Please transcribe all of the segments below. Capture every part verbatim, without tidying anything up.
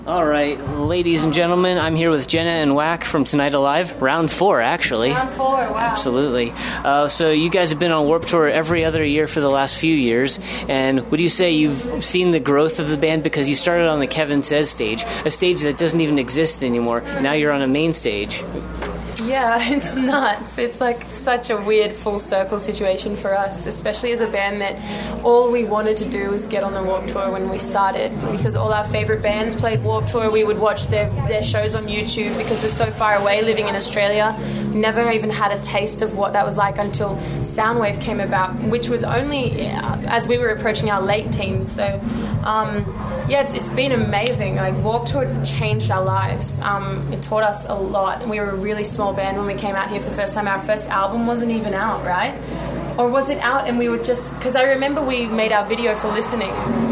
All right, ladies and gentlemen, I'm here with Jenna and Whack from Tonight Alive, round four, actually. Round four, wow. Absolutely. Uh, so you guys have been on Warped Tour every other year for the last few years, and would you say you've seen the growth of the band? Because you started on the Kevin Says stage, a stage that doesn't even exist anymore. Now you're on a main stage. Yeah, it's nuts. It's like such a weird full circle situation for us, especially as a band that all we wanted to do was get on the Warped Tour when we started, because all our favourite bands played Warped Tour. We would watch their, their shows on YouTube because we're so far away living in Australia. We never even had a taste of what that was like until Soundwave came about, which was only as we were approaching our late teens. So um, yeah, it's, it's been amazing. Like Warped Tour changed our lives. Um, it taught us a lot, and we were a really small band when we came out here for the first time. Our first album wasn't even out, right? Or was it out and we were just... Because I remember we made our video for Listening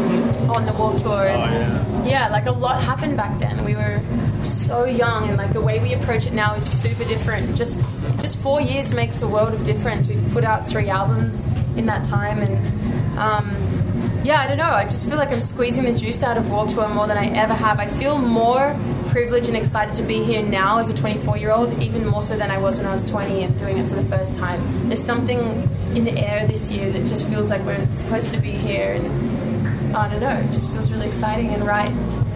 on the Warped Tour. And oh, yeah. Yeah, like a lot happened back then. We were so young, and like the way we approach it now is super different. Just just four years makes a world of difference. We've put out three albums in that time, and... Um, yeah, I don't know. I just feel like I'm squeezing the juice out of Warped Tour more than I ever have. I feel more privileged and excited to be here now as a twenty-four-year-old, even more so than I was when I was twenty and doing it for the first time. There's something in the air this year that just feels like we're supposed to be here, and I don't know, it just feels really exciting and right.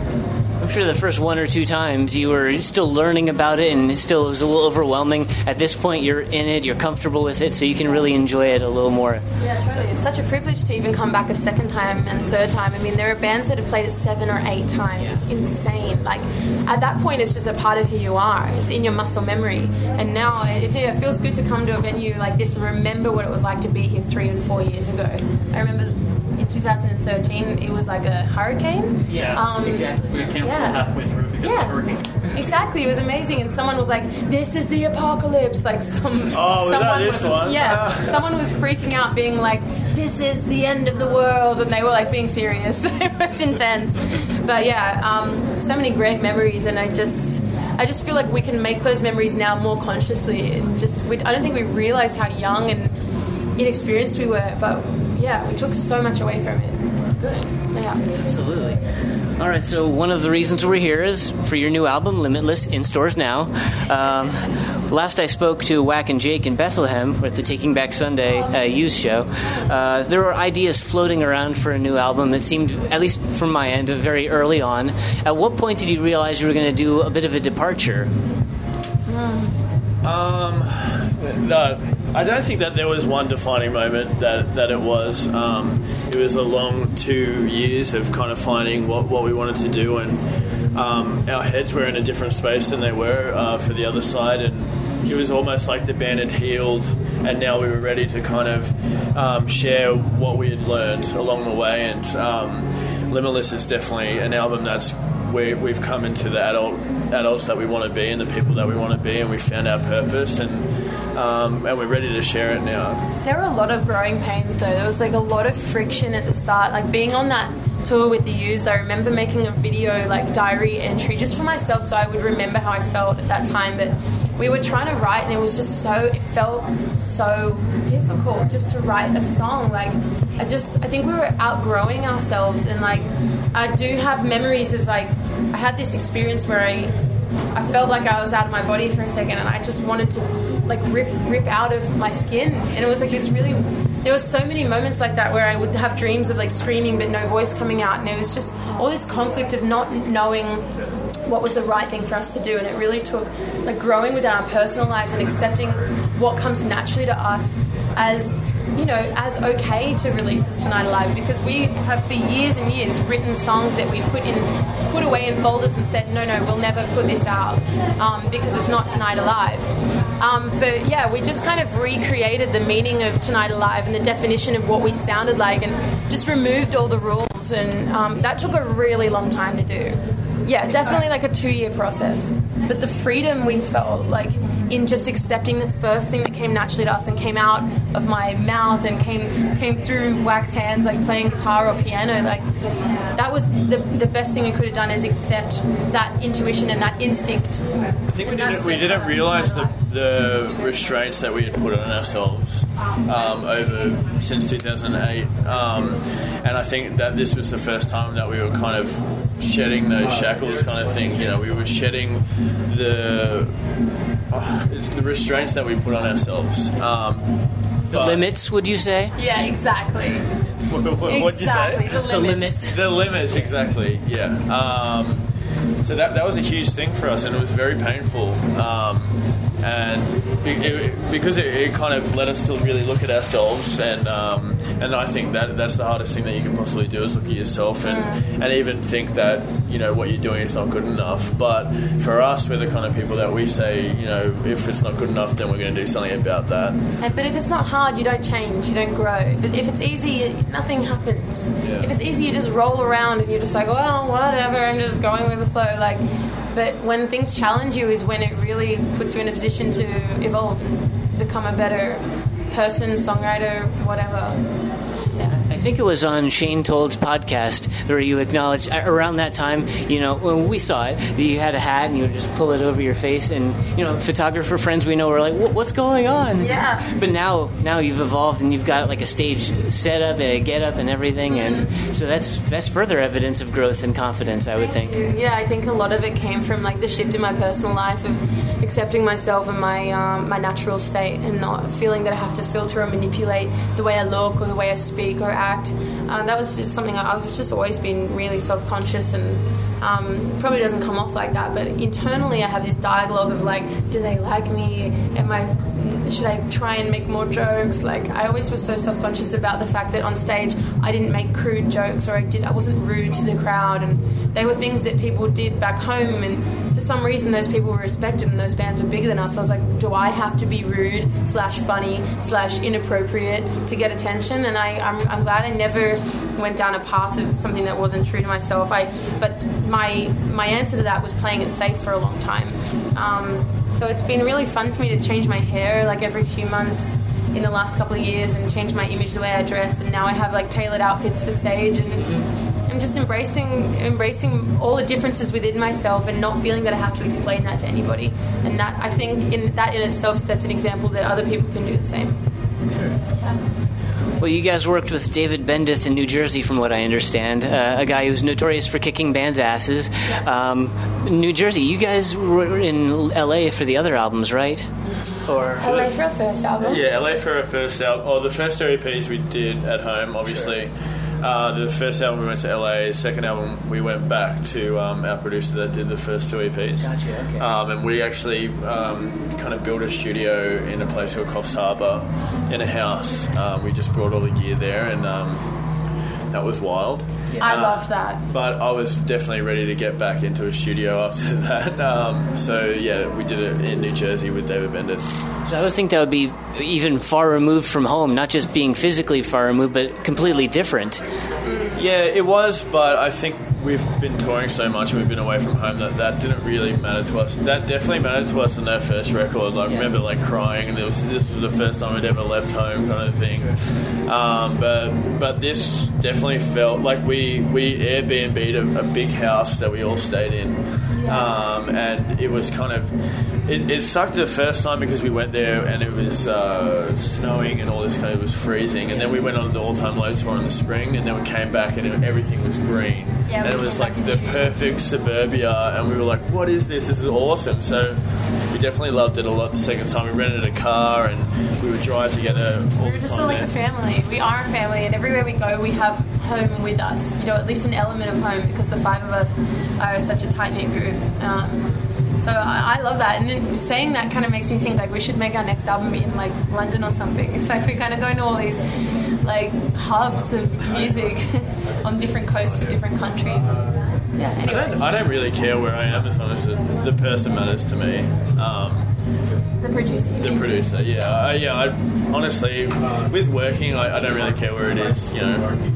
I'm sure the first one or two times you were still learning about it, and it still was a little overwhelming. At this point, you're in it, you're comfortable with it, so you can really enjoy it a little more. Yeah, totally. It's such a privilege to even come back a second time and a third time. I mean, there are bands that have played it seven or eight times. It's insane. Like, at that point, it's just a part of who you are. It's in your muscle memory. And now it, it feels good to come to a venue like this and remember what it was like to be here three and four years ago. I remember... in two thousand thirteen, it was like a hurricane. Yes, um, exactly. We canceled yeah. halfway through because yeah. of the hurricane. Exactly, it was amazing. And someone was like, "This is the apocalypse." Like some, oh, someone was was, that this one? yeah, someone was freaking out, being like, "This is the end of the world," and they were like being serious. It was intense. But yeah, um, so many great memories, and I just. I just feel like we can make those memories now more consciously, and just we, I don't think we realised how young and inexperienced we were, but yeah, we took so much away from it. Good. Yeah. Absolutely. All right, so one of the reasons we're here is for your new album, Limitless, in stores now. Um, last I spoke to Whack and Jake in Bethlehem at the Taking Back Sunday uh, Used show, uh, there were ideas floating around for a new album that seemed, at least from my end, very early on. At what point did you realize you were going to do a bit of a departure? Mm. Um, no, I don't think that there was one defining moment that, that it was. Um, it was a long two years of kind of finding what, what we wanted to do, and um, our heads were in a different space than they were uh, for the other side, and it was almost like the band had healed, and now we were ready to kind of um, share what we had learned along the way. And um, Limitless is definitely an album that's we, we've come into the adult adults that we want to be and the people that we want to be, and we found our purpose, and um, and we're ready to share it now. There were a lot of growing pains though. There was like a lot of friction at the start, like being on that tour with the Used. I remember making a video like diary entry just for myself so I would remember how I felt at that time, but we were trying to write and it was just so it felt so difficult just to write a song. Like I just I think we were outgrowing ourselves, and like I do have memories of like I had this experience where I I felt like I was out of my body for a second, and I just wanted to like rip rip out of my skin, and it was like this really there was so many moments like that where I would have dreams of like screaming but no voice coming out, and it was just all this conflict of not knowing what was the right thing for us to do. And it really took like growing within our personal lives and accepting what comes naturally to us as, you know, as okay to release as Tonight Alive, because we have for years and years written songs that we put in put away in folders and said no no we'll never put this out um, because it's not Tonight Alive. Um, but yeah, we just kind of recreated the meaning of Tonight Alive and the definition of what we sounded like, and just removed all the rules, and um, that took a really long time to do. Yeah, definitely like a two-year process. But the freedom we felt like in just accepting the first thing that came naturally to us and came out of my mouth and came came through Whack's hands, like playing guitar or piano, like that was the the best thing we could have done, is accept that intuition and that instinct. I think we didn't, we didn't realise the, the restraints that we had put on ourselves um, over since two thousand eight, um, and I think that this was the first time that we were kind of shedding those shackles, kind of thing. You know, we were shedding the oh, it's the restraints that we put on ourselves. Um, the limits, would you say? Yeah, exactly. What, what, what'd you exactly, say? the limits. The limits. The limits, exactly. Yeah. Um, so that that was a huge thing for us, and it was very painful. Um, and be, it, because it, it kind of led us to really look at ourselves, and um, and I think that that's the hardest thing that you can possibly do is look at yourself and, mm. and even think that, you know, what you're doing is not good enough. But for us, we're the kind of people that we say, you know, if it's not good enough, then we're going to do something about that. But if it's not hard, you don't change, you don't grow. If, it, if it's easy, nothing happens. Yeah. If it's easy, you just roll around and you're just like, well, whatever, I'm just going with the flow. Like, but when things challenge you is when it really puts you in a position to evolve and become a better person, songwriter, whatever. Yeah. I think it was on Shane Told's podcast where you acknowledged around that time, you know, when we saw it, that you had a hat and you would just pull it over your face, and, you know, photographer friends we know were like, what's going on? Yeah. But now now you've evolved and you've got like a stage set up and a get up and everything, Mm-hmm. and so that's that's further evidence of growth and confidence, I would think. Yeah, I think a lot of it came from like the shift in my personal life of accepting myself and my um, my natural state, and not feeling that I have to filter or manipulate the way I look or the way I speak or act. Um, that was just something I've just always been really self-conscious, and um, probably doesn't come off like that, but internally I have this dialogue of like, do they like me? Am I, should I try and make more jokes? Like, I always was so self-conscious about the fact that on stage I didn't make crude jokes, or I did I wasn't rude to the crowd, and they were things that people did back home, and for some reason those people were respected and those bands were bigger than us. So I was like, do I have to be rude slash funny slash inappropriate to get attention? And I, I'm, I'm glad I never went down a path of something that wasn't true to myself. I but my my answer to that was playing it safe for a long time. Um, so it's been really fun for me to change my hair like every few months in the last couple of years, and change my image, the way I dress, and now I have like tailored outfits for stage, and I'm just embracing embracing all the differences within myself and not feeling that I have to explain that to anybody. And that, I think, in that in itself sets an example that other people can do the same. Sure. Yeah. Well, you guys worked with David Bendeth in New Jersey, from what I understand, uh, a guy who's notorious for kicking bands' asses. Um, New Jersey, you guys were in L A for the other albums, right? Or L A for our first album? Yeah, L A for our first album. Oh, the first two E Ps we did at home, obviously. Sure. Uh, the first album we went to L A. The second album we went back to um, our producer that did the first two E Ps. Gotcha, okay. Um, and we actually um, kind of built a studio in a place called Coffs Harbour in a house. Um, we just brought all the gear there, and um, that was wild. I uh, loved that. But I was definitely ready to get back into a studio after that. Um, so, yeah, we did it in New Jersey with David Bendeth. So I would think that would be even far removed from home, not just being physically far removed, but completely different. Yeah, it was, but I think we've been touring so much and we've been away from home that that didn't really matter to us. That definitely mattered to us on that first record. Like, I yeah. remember like crying, and there was, this was the first time we'd ever left home, kind of thing. Sure. Um, but but this definitely felt like we we Airbnb'd a, a big house that we all stayed in, um, and it was kind of it, it sucked the first time because we went there and it was uh, snowing and all this kind of was freezing, and then we went on the All Time Low tour in the spring, and then we came back and it, everything was green. Yeah, and it was like the perfect suburbia, and we were like, what is this? This is awesome. So we definitely loved it a lot the second time. We rented a car and we would drive together all We were the just time like there. a family. We are a family, and everywhere we go we have home with us, you know, at least an element of home, because the five of us are such a tight-knit group. Um, so I, I love that, and then saying that kind of makes me think like we should make our next album in like London or something. It's like we kind of go to all these like hubs of music on different coasts of different countries. And, yeah, anyway. I don't, I don't really care where I am as long as the, the person matters to me. Um, the producer. You the mean? producer, yeah. I, yeah, I, honestly, with working, I, I don't really care where it is, you know.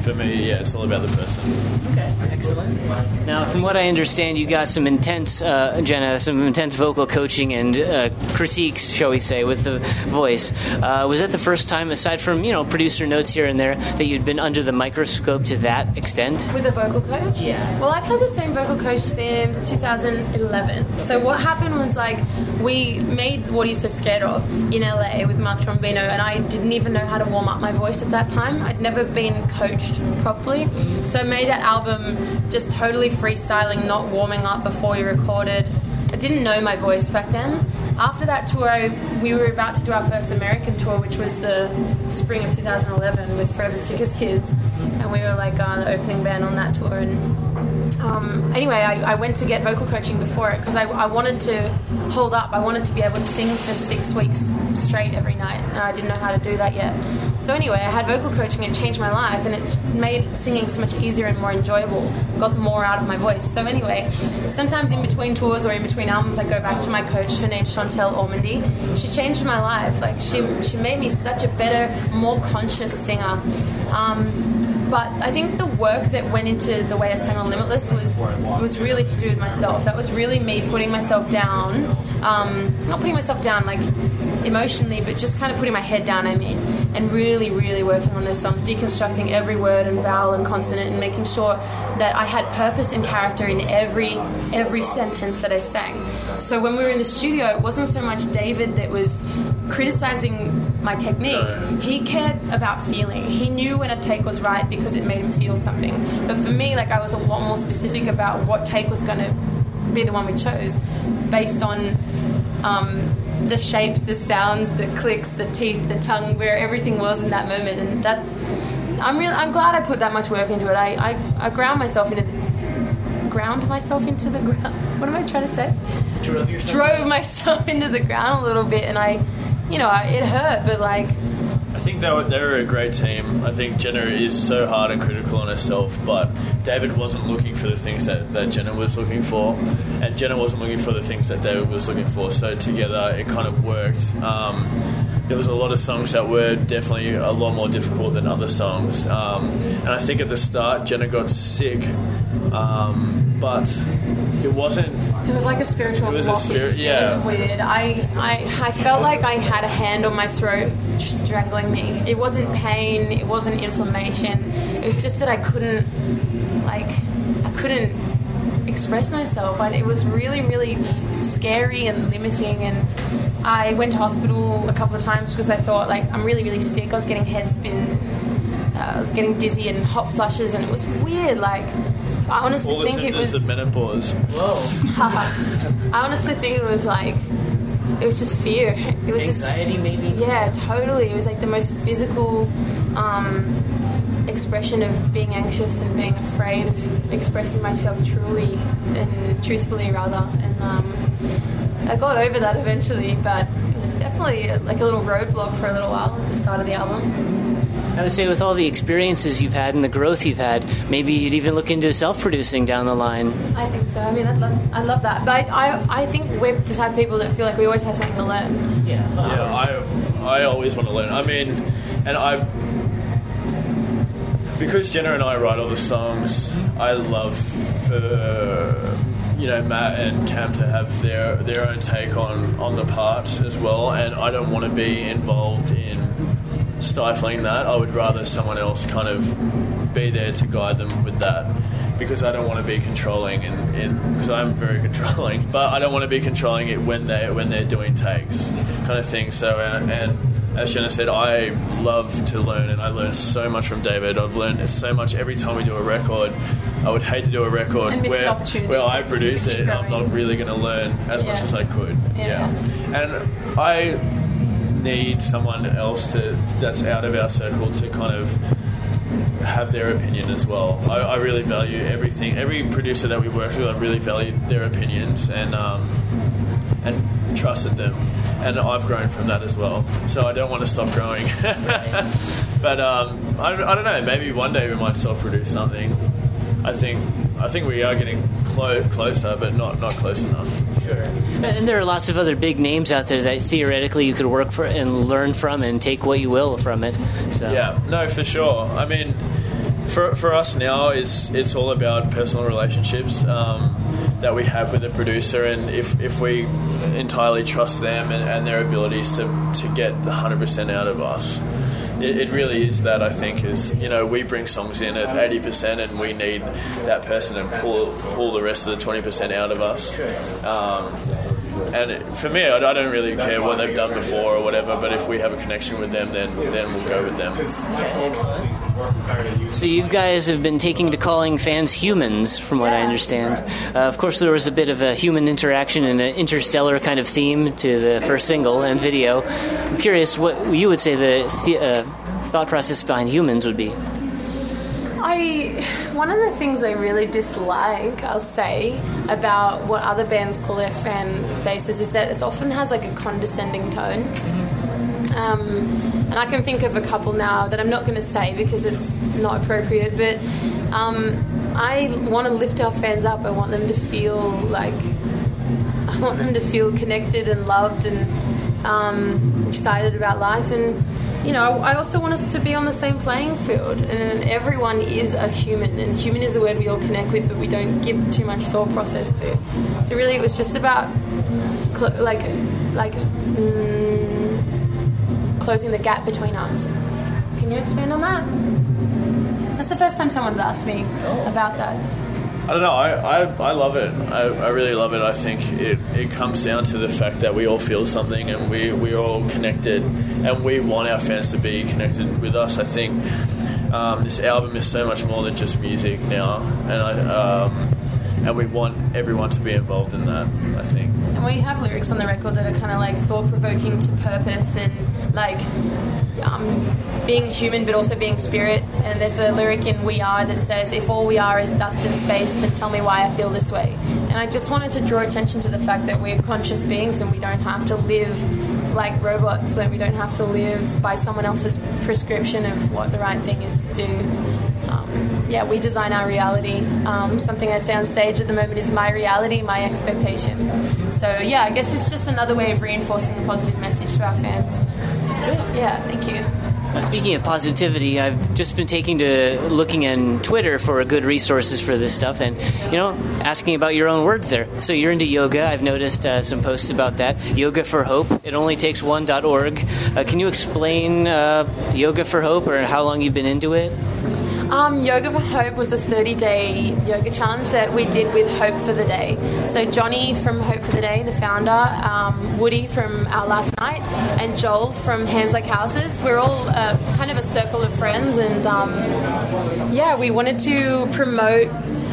for me, yeah, it's all about the person. Okay, excellent. Now, from what I understand, you got some intense, uh, Jenna, some intense vocal coaching and uh, critiques, shall we say, with the voice. Uh, was that the first time, aside from, you know, producer notes here and there, that you'd been under the microscope to that extent? With a vocal coach? Yeah. Well, I've had the same vocal coach since two thousand eleven. So what happened was, like, we made What Are You So Scared Of in L A with Mark Trombino, and I didn't even know how to warm up my voice at that time. I'd never been coached properly. So I made that album just totally freestyling, not warming up before we recorded. I didn't know my voice back then. After that tour, I, we were about to do our first American tour, which was the spring of two thousand eleven with Forever Sick as Kids. And we were like uh, the opening band on that tour. And um, anyway, I, I went to get vocal coaching before it because I, I wanted to hold up. I wanted to be able to sing for six weeks straight every night. And I didn't know how to do that yet. So anyway, I had vocal coaching and it changed my life, and it made singing so much easier and more enjoyable. Got more out of my voice. So anyway, sometimes in between tours or in between albums, I go back to my coach. Her name's Chantel Ormandy. She changed my life. Like she, she made me such a better, more conscious singer. Um, but I think the work that went into the way I sang on Limitless was was really to do with myself. That was really me putting myself down. Um, not putting myself down like emotionally, but just kind of putting my head down, I mean, and really, really working on those songs, deconstructing every word and vowel and consonant and making sure that I had purpose and character in every every sentence that I sang. So when we were in the studio, it wasn't so much David that was criticizing my technique. He cared about feeling. He knew when a take was right because it made him feel something. But for me, like, I was a lot more specific about what take was going to be the one we chose based on um, the shapes, the sounds, the clicks, the teeth, the tongue, where everything was in that moment. And that's, I'm real. I'm glad I put that much work into it. I, I, I ground myself into the, ground myself into the ground. What am I trying to say? Drove yourself. Drove myself into the ground a little bit, and I, you know, I, it hurt, but like. I think they were, they were a great team. I think Jenna is so hard and critical on herself, but David wasn't looking for the things that, that Jenna was looking for, and Jenna wasn't looking for the things that David was looking for. So together, it kind of worked. Um, there was a lot of songs that were definitely a lot more difficult than other songs, um, and I think at the start, Jenna got sick, um, but it wasn't. It was like a spiritual It was blockage. a spirit, yeah. It was weird. I, I, I felt like I had a hand on my throat strangling me. It wasn't pain. It wasn't inflammation. It was just that I couldn't, like, I couldn't express myself. And it was really, really scary and limiting. And I went to hospital a couple of times because I thought, like, I'm really, really sick. I was getting head spins. And, uh, I was getting dizzy and hot flushes. And it was weird, like... I honestly All the think it was of menopause. Whoa. I honestly think it was like it was just fear. It was Anxiety, just, maybe? Yeah, totally. It was like the most physical um, expression of being anxious and being afraid of expressing myself truly and truthfully, rather. And um, I got over that eventually, but it was definitely like a little roadblock for a little while at the start of the album. I would say with all the experiences you've had and the growth you've had, maybe you'd even look into self-producing down the line. I think so. I mean, I'd love, I love that. But I, I think we're the type of people that feel like we always have something to learn. Yeah. Yeah, I, I always want to learn. I mean, and I, because Jenna and I write all the songs, I love for, you know, Matt and Cam to have their their own take on, on the parts as well, and I don't want to be involved in stifling that. I would rather someone else kind of be there to guide them with that, because I don't want to be controlling and in because I'm very controlling, but I don't want to be controlling it when they when they're doing takes kind of thing. So and, and as Jenna said, I love to learn, and I learn so much from David. I've learned so much every time we do a record. I would hate to do a record and miss where the opportunity where to, I produce to it and I'm not really going to learn as yeah. much as I could. Yeah. yeah. And I need someone else to that's out of our circle to kind of have their opinion as well. I, I really value everything. Every producer that we work with, I really value their opinions and um, and trusted them. And I've grown from that as well. So I don't want to stop growing. But um, I, I don't know. Maybe one day we might self-produce something. I think I think we are getting clo- closer, but not, not close enough. Sure. And there are lots of other big names out there that theoretically you could work for and learn from and take what you will from it. So yeah, no, for sure. I mean, for for us now, it's it's all about personal relationships um, that we have with the producer, and if, if we entirely trust them and, and their abilities to, to get the one hundred percent out of us. It, it really is that, I think, is, you know, we bring songs in at eighty percent and we need that person to pull, pull the rest of the twenty percent out of us. Um, and it, for me, I, I don't really care what they've done before or whatever, but if we have a connection with them, then, then we'll go with them. So you guys have been taking to calling fans humans, from what I understand. Uh, of course, there was a bit of a human interaction and an interstellar kind of theme to the first single and video. I'm curious what you would say the, the uh, thought process behind humans would be. I one of the things I really dislike, I'll say, about what other bands call their fan bases is that it often has like a condescending tone. Um, and I can think of a couple now that I'm not going to say because it's not appropriate, but um, I want to lift our fans up. I want them to feel like I want them to feel connected and loved and um, excited about life. And you know, I also want us to be on the same playing field, and everyone is a human, and human is a word we all connect with, but we don't give too much thought process to. So really, it was just about cl- like, like mm, closing the gap between us. Can you expand on that? That's the first time someone's asked me about that. I don't know, I, I, I love it. I, I really love it. I think it, it comes down to the fact that we all feel something and we, we're all connected and we want our fans to be connected with us. I think um, this album is so much more than just music now, and I um, and we want everyone to be involved in that, I think. And we have lyrics on the record that are kind of like thought-provoking to purpose and like um, being a human but also being spirit. And there's a lyric in We Are that says, if all we are is dust and space, then tell me why I feel this way. And I just wanted to draw attention to the fact that we're conscious beings and we don't have to live like robots, that we don't have to live by someone else's prescription of what the right thing is to do. Um, yeah, we design our reality. Um, something I say on stage at the moment is my reality, my expectation. So yeah, I guess it's just another way of reinforcing a positive message to our fans. That's good. Yeah, thank you. Now, speaking of positivity, I've just been taking to looking on Twitter for good resources for this stuff, and you know, asking about your own words there. So you're into yoga. I've noticed uh, some posts about that. Yoga for Hope. It only takes one dot org. Uh, can you explain uh, Yoga for Hope, or how long you've been into it? Um, Yoga for Hope was a thirty-day yoga challenge that we did with Hope for the Day. So Johnny from Hope for the Day, the founder, um, Woody from Our Last Night, and Joel from Hands Like Houses. We're all uh, kind of a circle of friends, and um, yeah, we wanted to promote.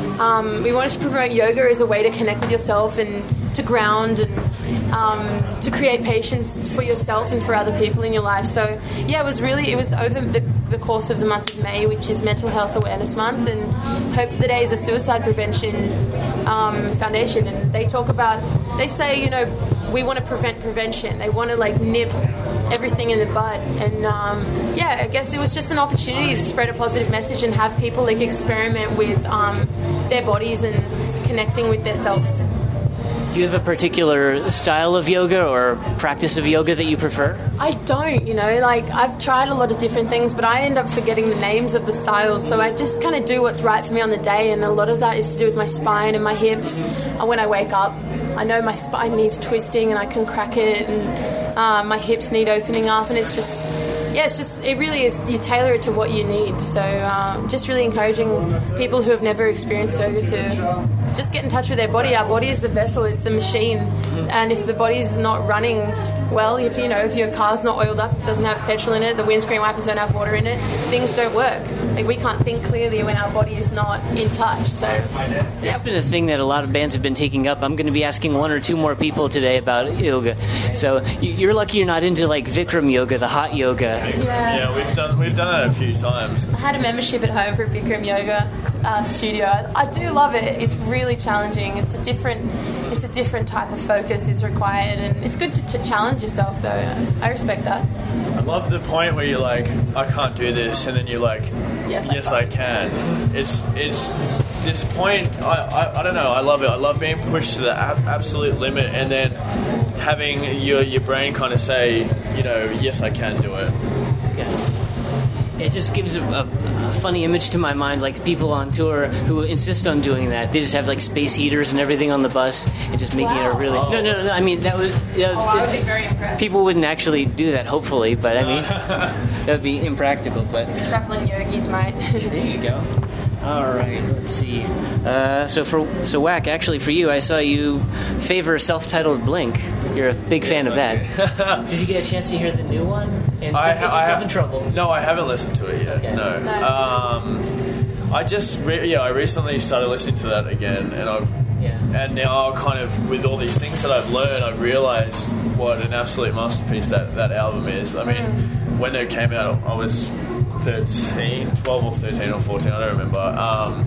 Um, we wanted to promote yoga as a way to connect with yourself and to ground and um, to create patience for yourself and for other people in your life. So yeah, it was really, it was over the, the course of the month of May, which is Mental Health Awareness Month, and Hope for the Day is a suicide prevention um, foundation, and they talk about, they say, you know, we want to prevent prevention. They want to like nip everything in the bud, and um, yeah, I guess it was just an opportunity to spread a positive message and have people like experiment with um, their bodies and connecting with themselves. Do you have a particular style of yoga or practice of yoga that you prefer? I don't, you know, like I've tried a lot of different things, but I end up forgetting the names of the styles, so I just kind of do what's right for me on the day, and a lot of that is to do with my spine and my hips. And when I wake up, I know my spine needs twisting and I can crack it, and uh, my hips need opening up, and it's just, yeah, it's just, it really is, you tailor it to what you need. So um, just really encouraging people who have never experienced yoga to just get in touch with their body. Our body is the vessel, is the machine, and if the body's not running well, if you know, if your car's not oiled up, it doesn't have petrol in it, the windscreen wipers don't have water in it, things don't work. Like, we can't think clearly when our body is not in touch. So yeah. It's been a thing that a lot of bands have been taking up. I'm going to be asking one or two more people today about yoga. So you're lucky you're not into like Bikram yoga, the hot yoga. Yeah, yeah, we've done we've done that a few times. I had a membership at home for a Bikram yoga uh, studio. I, I do love it. It's really challenging. It's a different it's a different type of focus is required, and it's good to, to challenge yourself though. I respect that. I love the point where you're like, I can't do this, and then you're like, yes, yes I, I can. It's it's this point, I, I I don't know, I love it. I love being pushed to the ab- absolute limit, and then having your your brain kind of say, you know, yes I can do it. Yeah. It just gives a, a funny image to my mind, like people on tour who insist on doing that. They just have like space heaters and everything on the bus and just making Wow. it a really. No, no, no. I mean, that was. That was Oh, I would be very impressed. people wouldn't actually do that, hopefully, but I mean, that would be impractical. But Traveling yogis, mate. there you go. All right, let's see. Uh, so for so Whack, actually for you, I saw you favor self-titled Blink. You're a big fan of that. Did you get a chance to hear the new one? And I, don't get I yourself ha- in trouble. No, I haven't listened to it yet. Okay. No. No. Um, I just re- yeah, I recently started listening to that again, and I Yeah. and now kind of with all these things that I've learned, I realised what an absolute masterpiece that, that album is. I mean, when it came out, I was thirteen, twelve or thirteen or fourteen, I don't remember. Um,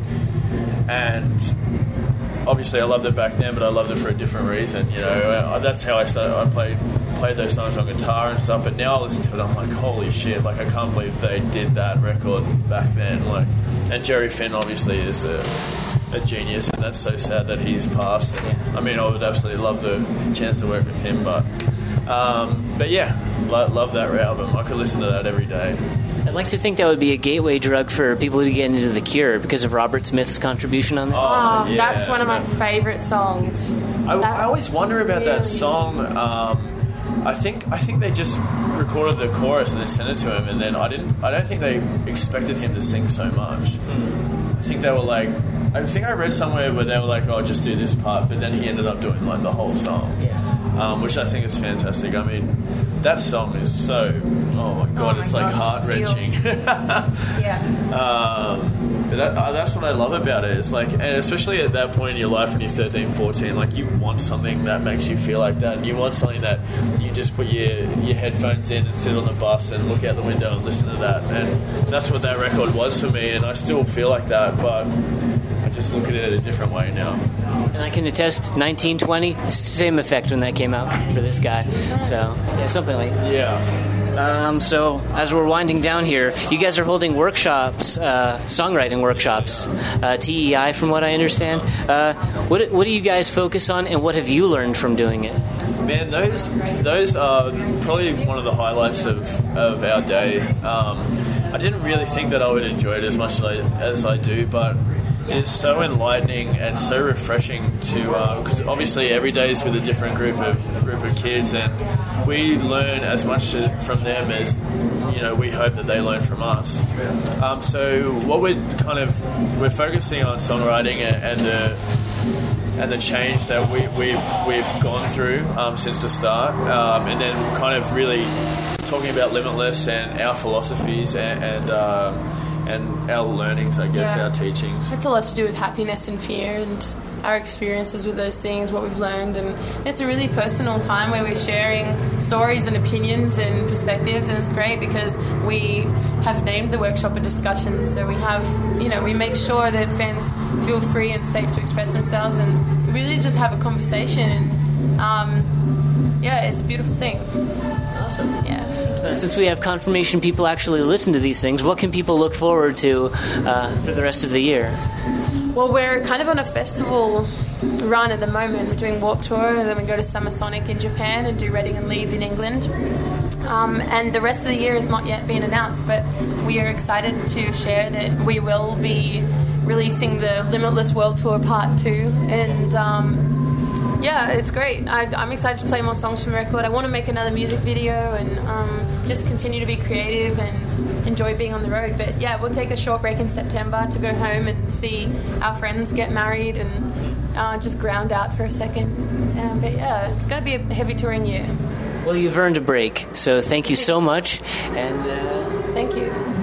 and obviously I loved it back then, but I loved it for a different reason. You know, Uh, that's how I started. I played played those songs on guitar and stuff. But now I listen to it, I'm like, holy shit! Like I can't believe they did that record back then. Like, and Jerry Finn obviously is a, a genius, and that's so sad that he's passed. And, I mean, I would absolutely love the chance to work with him, but um, but yeah, lo- love that album. I could listen to that every day. I'd like to think that would be a gateway drug for people to get into The Cure because of Robert Smith's contribution on that. Oh, yeah. that's one of my favourite songs. I, That- I always wonder about really- that song. Um, I think I think they just recorded the chorus and they sent it to him, and then I didn't. I don't think they expected him to sing so much. I think they were like. I think I read somewhere where they were like, "Oh, just do this part," but then he ended up doing like the whole song, Yeah. um, which I think is fantastic. I mean, that song is so. Oh my god, Oh my it's like gosh, heart wrenching. Yeah. Um, but that, uh, that's what I love about it. It's like, and especially at that point in your life when you're thirteen, fourteen, like you want something that makes you feel like that. And you want something that you just put your, your headphones in and sit on the bus and look out the window and listen to that. And that's what that record was for me. And I still feel like that, but I just look at it a different way now. And I can attest, nineteen twenty, same effect when that came out for this guy. So, yeah, something like that. Yeah. Um, so, as we're winding down here, you guys are holding workshops, uh, songwriting workshops, uh, T E I, from what I understand. Uh, what, what do you guys focus on, and what have you learned from doing it? Man, those those are probably one of the highlights of, of our day. Um, I didn't really think that I would enjoy it as much as I, as I do, but it's so enlightening and so refreshing to, because uh, obviously every day is with a different group of group of kids, and we learn as much from them as, you know, we hope that they learn from us. Um, so what we're kind of we're focusing on songwriting and, and the and the change that we, we've we've gone through um, since the start, um, and then kind of really talking about Limitless and our philosophies and and, um, and our learnings, I guess, Yeah. our teachings. It's a lot to do with happiness and fear and our experiences with those things, what we've learned, and it's a really personal time where we're sharing stories and opinions and perspectives, and it's great because we have named the workshop a discussion, so we have, you know, we make sure that fans feel free and safe to express themselves, and we really just have a conversation, and um, yeah, it's a beautiful thing. Awesome. Yeah. Uh, since we have confirmation people actually listen to these things, what can people look forward to uh, for the rest of the year? Well, we're kind of on a festival run at the moment. We're doing Warped Tour, and then we go to Summer Sonic in Japan and do Reading and Leeds in England. Um, and the rest of the year has not yet been announced, but we are excited to share that we will be releasing the Limitless World Tour Part two. And um, yeah, it's great. I, I'm excited to play more songs from the record. I want to make another music video and um, just continue to be creative and enjoy being on the road. But yeah, we'll take a short break in September to go home and see our friends get married and uh, just ground out for a second. Um, but yeah, it's going to be a heavy touring year. Well, you've earned a break, so thank you so much. And uh, Thank you.